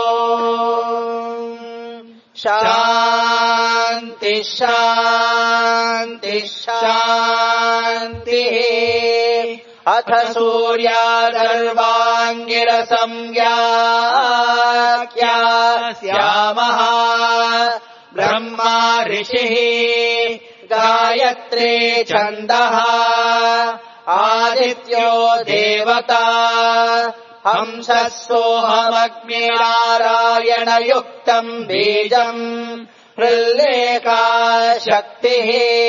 शान्ति शान्ति शान्तिः। अथ सूर्यादर्वाङ्गिरसंज्ञास्यामः ब्रह्मा ऋषिः गायत्री छन्दः आदित्यो देवता हंसः सोऽहमग्निनारायणयुक्तम् बीजम् हृल्लेखा शक्तिः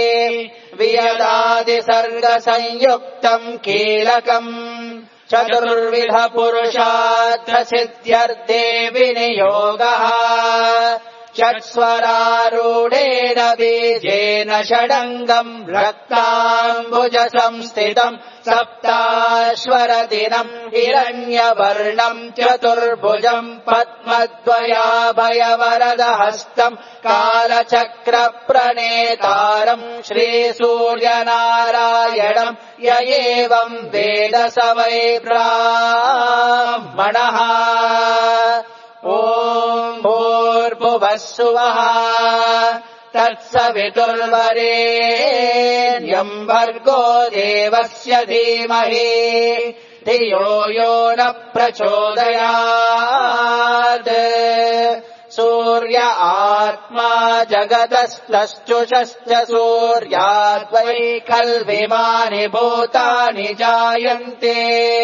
वियदादिसर्गसंयुक्तम् कीलकम् चतुर्विध पुरुषार्थसिद्ध्यर्थे विनियोगः षट्स्वरारूढेन बीजेन षडङ्गम् रक्ताम्बुजसंस्थितम् सप्ताश्वरदिनम् हिरण्यवर्णम् चतुर्भुजम् पद्मद्वयाभयवरदहस्तम् कालचक्रप्रणेतारम् श्रीसूर्यनारायणम् य एवम् वेद स वै ब्राह्मणः। ॐ भूर्भुवः सुवः तत्सवितुर्वरेण्यम् भर्गो देवस्य धीमहि धियो यो न प्रचोदयात्। सूर्य आत्मा जगतस्तश्चुषश्च सूर्याद्वै खल्विमानि भूतानि जायन्ते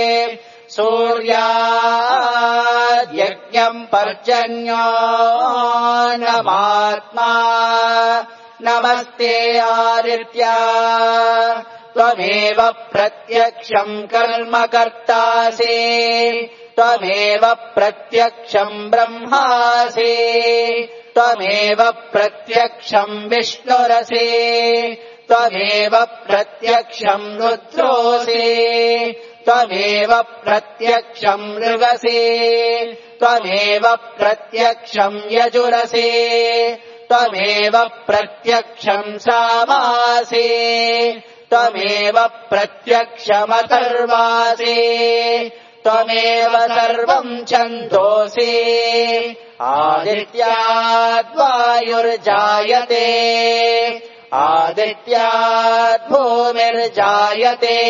सूर्याद्यज्ञम् पर्जन्यो नमात्मा नमस्ते आदित्या त्वमेव प्रत्यक्षम् कर्म कर्तासि त्वमेव प्रत्यक्षम् ब्रह्मासि त्वमेव प्रत्यक्षम् विष्णुरसि त्वमेव प्रत्यक्षम् रुद्रोऽसि त्वमेव प्रत्यक्षम् मृगसि त्वमेव प्रत्यक्षम् यजुरसि त्वमेव प्रत्यक्षम् सामासि त्वमेव प्रत्यक्षमथर्वासि त्वमेव सर्वम् छन्दोसि आदित्याद्वायुर्जायते आदित्याद्भूमिर्जायते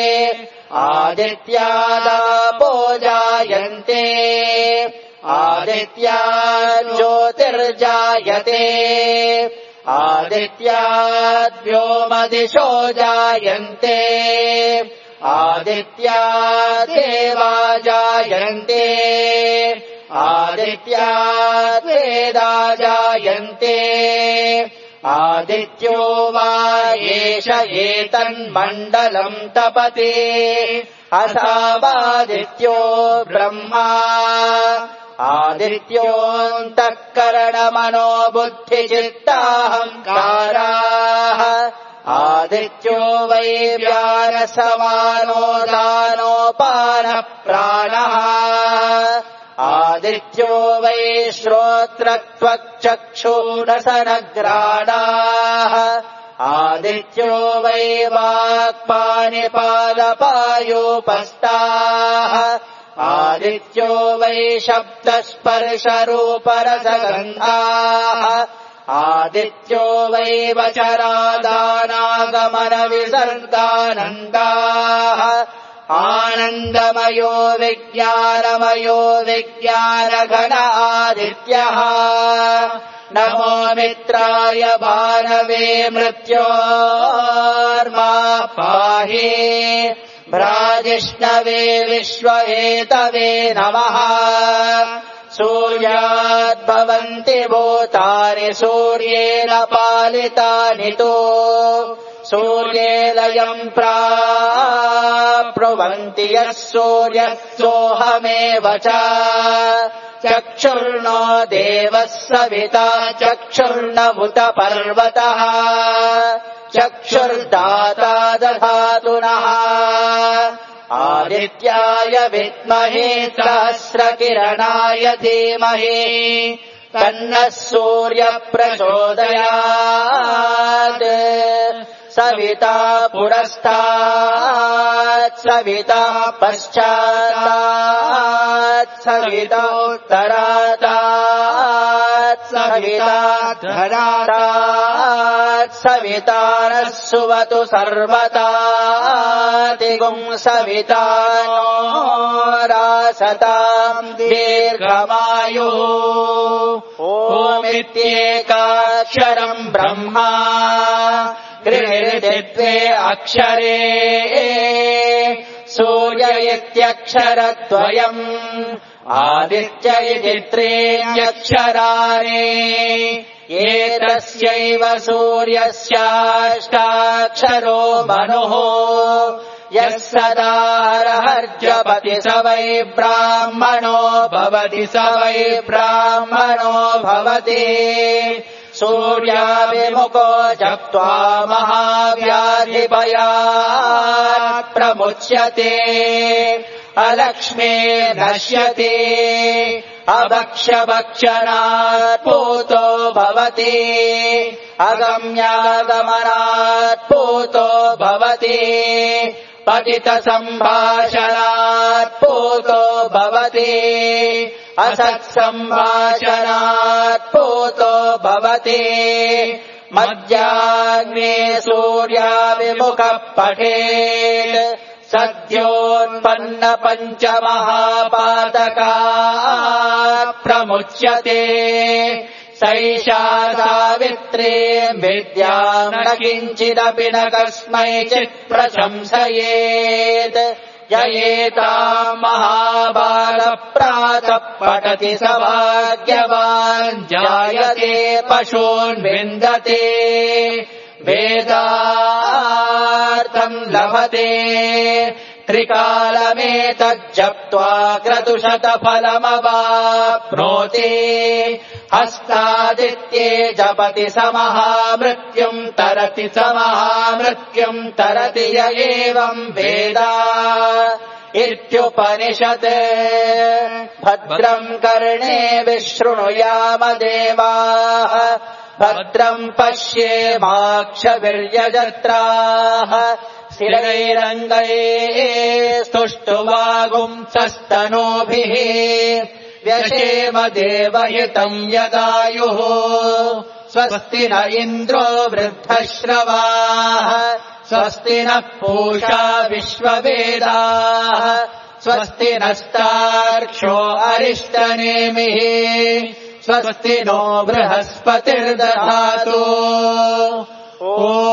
आदित्यादापो जायन्ते आदित्याज्योतिर्जायते आदित्याद्व्योमदिशो जायन्ते आदित्यादेवा जायन्ते आदित्याद्वेदा जायन्ते आदित्यो वा एष एतन्मण्डलम् तपति असावादित्यो ब्रह्मा आदित्योऽन्तःकरणमनो बुद्धिचित्ताहङ्काराः आदित्यो वै व्यानसमानो दानोपानः प्राणः आदित्यो वै श्रोत्रत्वक्चक्षुरसनग्राणाः आदित्यो वै वाक्पानिपादपायोपस्ताः आदित्यो वै शब्दस्पर्शरूपरसगन्धाः आदित्यो वै वचरादानागमनविसर्गानन्दाः आनन्दमयो विज्ञानमयो विज्ञानघन आदित्यः नमो मित्राय भानवे मृत्योर्मा पाहि भ्राजिष्णवे विश्वहेतवे नमः सूर्याद्भवन्ति भूतानि सूर्येण पालितानि तु सूर्ये लयम् प्राप्नुवन्ति यः सूर्यः सोऽहमेव च चक्षुर्नो देवः सविता चक्षुर्नभुत पर्वतः चक्षुर्दाता दधातु नः आदित्याय विद्महे सहस्रकिरणाय धीमहि तन्नः सूर्यः प्रचोदयात् सविता पुरस्तात् सविता पश्चात् सविता उत्तरात् सविता धरात् सविता नः सुवतु सर्वतातिगुं सविता रासताम् दीर्घमायुः ओमित्येकाक्षरम् ब्रह्मा गृहीर्दित्वे अक्षरे सूर्य इत्यक्षरद्वयम् आदित्य इति त्रीण्यक्षराणि एतस्यैव सूर्यस्याष्टाक्षरो मनुः यः सदा हरहर्जपति स वै ब्राह्मणो भवति स वै ब्राह्मणो भवति सूर्याभिमुखो जप्त्वा महाव्याधिभयात् प्रमुच्यते अलक्ष्मे नश्यते अभक्ष्यभक्षणात् पूतो भवति अगम्यागमनात् पूतो भवति पतितसम्भाषणात् पूतो भवति असत्सम्भाषणात् पूतो भवति मध्याह्ने सूर्याभिमुखः पठेत् सद्योत्पन्न पञ्चमहापातकात् प्रमुच्यते सैषा सावित्री विद्याम् न किञ्चिदपि न कस्मैचित् प्रशंसयेत् य एताम् महाबालः प्रातः पठति स भाग्यवान् जायते पशून् विन्दते वेदार्थम् लभते त्रिकालमेतज्जप्त्वा क्रतुशतफलमवाप्नोति हस्तादित्ये जपति स महामृत्युम् तरति स महामृत्युम् तरति य एवम् वेद इत्युपनिषत् भद्रम् कर्णे विशृणुयाम देवाः भद्रम् पश्येमाक्षवीर्यजत्राः स्थिरैरङ्गैः स्तुष्टुवागुंसस्तनूभिः व्यशेम देवहितम् यदायुः स्वस्ति न इन्द्रो वृद्धश्रवाः स्वस्ति नः पूषा विश्ववेदाः स्वस्ति नस्तार्क्ष्यो अरिष्टनेमिः स्वस्ति नो बृहस्पतिर्दधातु ॐ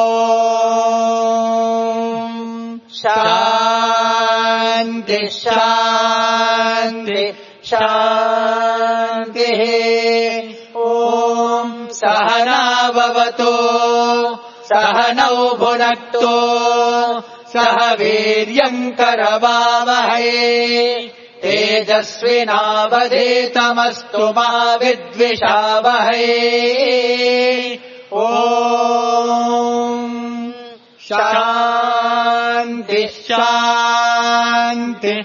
शान्ति शान्ति शान्तिः ॐ सहना भवतु सहनौ भुनक्तु सह वीर्यम् करवावहै तेजस्विनावधीतमस्तु मा विद्विषावहै ॐ शान्ति शान्ति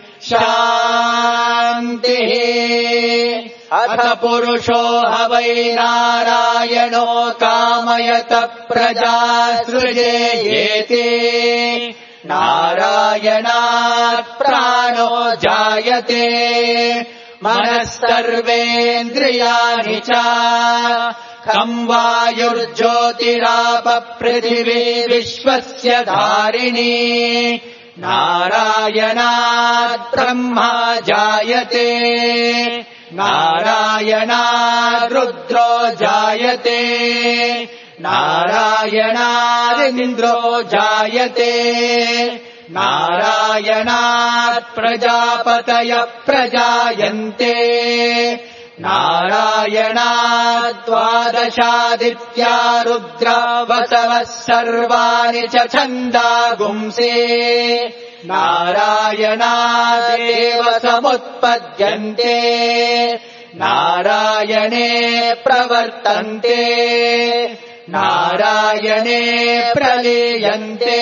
शान्तिः अथ पुरुषो ह वै नारायणो कामयत प्रजा सृजेयेति नारायणात् प्राणो जायते मनः सर्वेन्द्रियाणि च खम् वायुर्ज्योतिराप पृथिवी विश्वस्य धारिणी नारायणात् ब्रह्मा जायते नारायणात् रुद्रो जायते नारायणादिन्द्रो जायते नारायणात् नारायणात् प्रजापतयः प्रजायन्ते नारायणात् द्वादशादित्या रुद्रा वसवः सर्वाणि च छन्दागुंसे नारायणादेव समुत्पद्यन्ते नारायणे प्रवर्तन्ते नारायणे प्रलीयन्ते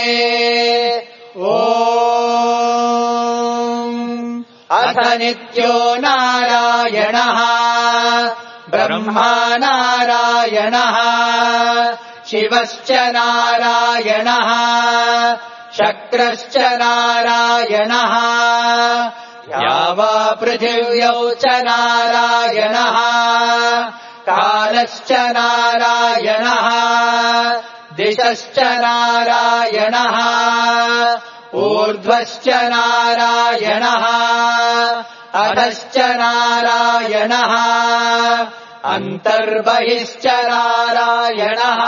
ॐ अथ नित्यो नारायणः ब्रह्मा नारायणः शिवश्च नारायणः शक्रश्च नारायणः या वा पृथिव्यौ च नारायणः कालश्च नारायणः दिशश्च नारायणः ऊर्ध्वश्च नारायणः अधश्च नारायणः अन्तर्बहिश्च नारायणः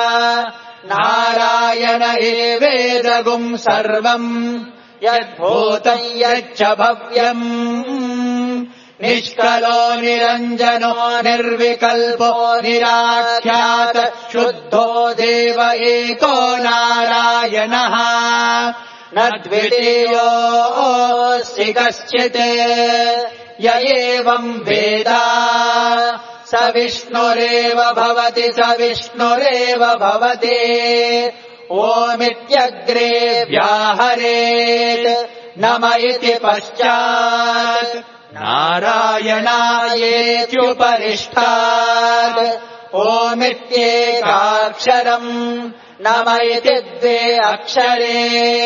नारायण एवेदगुम् सर्वम् यद्भूतम् यच्च भव्यम् निष्कलो निरञ्जनो निर्विकल्पो निराख्यात शुद्धो देव एको नारायणः न द्वितीयोऽस्ति कश्चित् य एवम् वेद स विष्णुरेव भवति स विष्णुरेव भवति ओमित्यग्रे व्याहरेत् नम इति पश्चात् नारायणायेत्युपरिष्टात् ओमित्येकाक्षरम् नम इति द्वे अक्षरे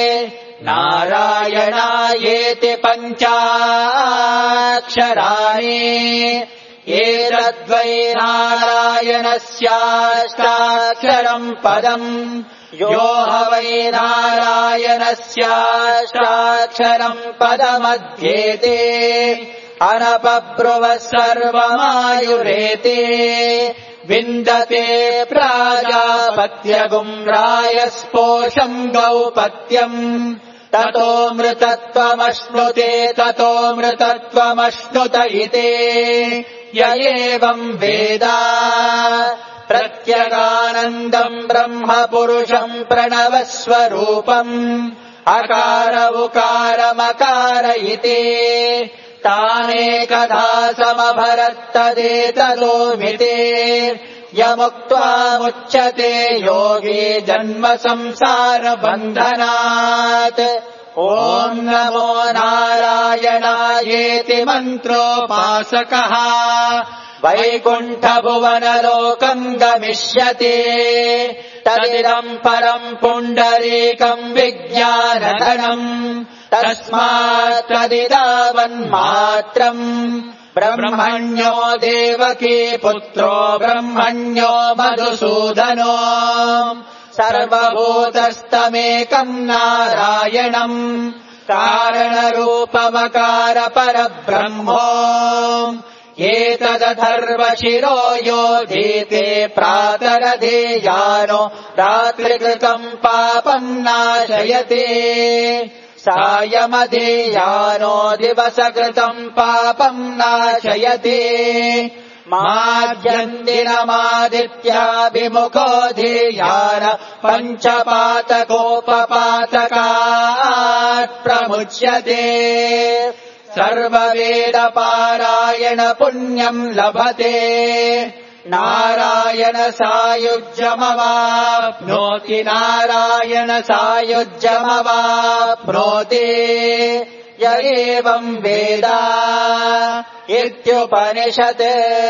नारायणायेति पञ्चाक्षराणि एतद्वै नारायणस्याष्टाक्षरम् पदम् यो ह वै नारायणस्याष्टाक्षरम् पदमध्येते अनपब्रुवः सर्वमायुरेते विन्दते प्राजापत्यगुम् रायस्पोषम् गौपत्यम् ततोऽमृतत्वमश्नुते ततोऽमृतत्वमश्नुत इति य एवम् वेद प्रत्यगानन्दम् ब्रह्म पुरुषम् प्रणवस्वरूपम् अकार उकारमकार इति तानेकधा समभरत्तदेतदोमिति यमुक्त्वा मुच्यते योगी जन्म संसार बन्धनात् ॐ नमो नारायणायेति मन्त्रोपासकः वैकुण्ठभुवनलोकम् गमिष्यति तदिदम् परम् पुण्डरीकम् विज्ञानघनम् तस्मात् तदिदावन्मात्रम् ब्रह्मण्यो देवकी पुत्रो ब्रह्मण्यो मधुसूदनो सर्वभूतस्तमेकम् नारायणम् कारणरूपमकार परब्रह्मो एतदथर्वशिरो योधीते प्रातरधेयानो रात्रिकृतम् पापम् नाशयते सायमधेयानो दिवसकृतम् पापम् नाशयते माद्यन्दिनमादित्याभिमुखो धेयान पञ्चपातकोपपातकात् प्रमुच्यते सर्ववेदपारायण पुण्यम् लभते नारायण सायुज्यमवाप्नोति नारायण सायुज्यमवाप्नोति य एवम् वेद इत्युपनिषत्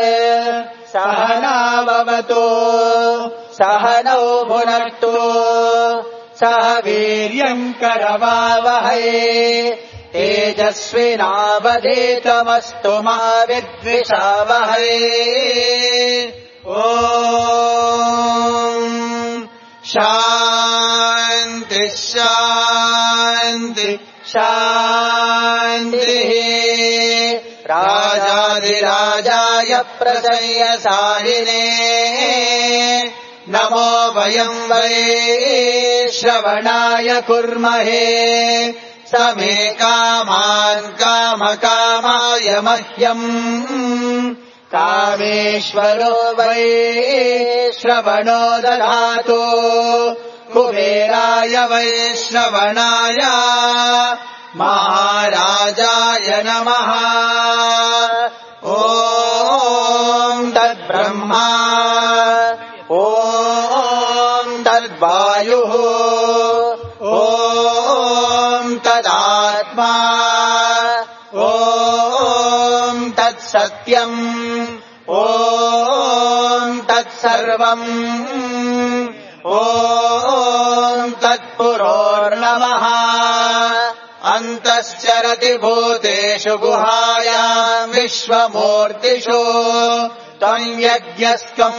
सहनाववतु सहनौ भुनक्तु सह वीर्यम् करवावहै तेजस्विनावधीतमस्तु मा विद्विषावहै ॐ शान्ति शान्ति शान्तिः राजाधिराजाय प्रसय्यसारिणे नमो वयम् वै श्रवणाय कुर्महे समे कामान् कामकामाय मह्यम् कामेश्वरो वै श्रवणो दधातु कुबेराय वै श्रवणाय महाराजाय नमः ॐ तद्ब्रह्मा ॐ तद्वायुः ॐ तदात्मा ॐ तत्सत्यम् ॐ तत्सर्वम् ॐ तत्पुरोर्नमः अन्तश्चरति भूतेषु गुहायाम् विश्वमूर्तिषु त्वम् यज्ञस्त्वम्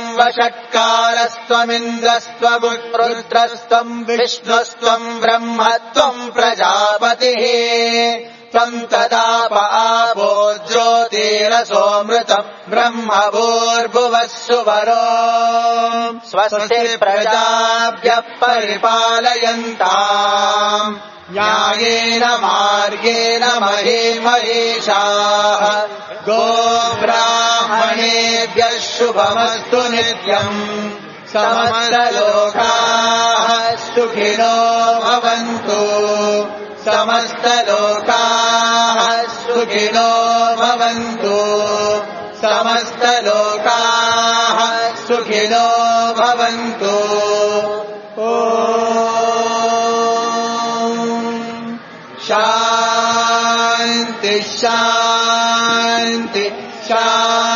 वषट्कारस्त्वमिन्द्रस्त्वमुरुद्रस्त्वम् विष्णुस्त्वम् ब्रह्मत्वम् प्रजापतिः त्वम् तदाप आपो ज्योतिरसोऽमृतम् ब्रह्म भूर्भुवः सुवरो स्वस्ति प्रजाभ्यः परिपालयन्ताम् न्यायेन मार्गेण महीमहीषाः गोब्राह्मणेभ्यः शुभमस्तु नित्यम् समस्तलोकाः सुखिनो भवन्तु समस्तलोकाः सुखिनो भवन्तु समस्तलोकाः सुखिनो भवन्तु ॐ शान्ति शान्ति शान्ति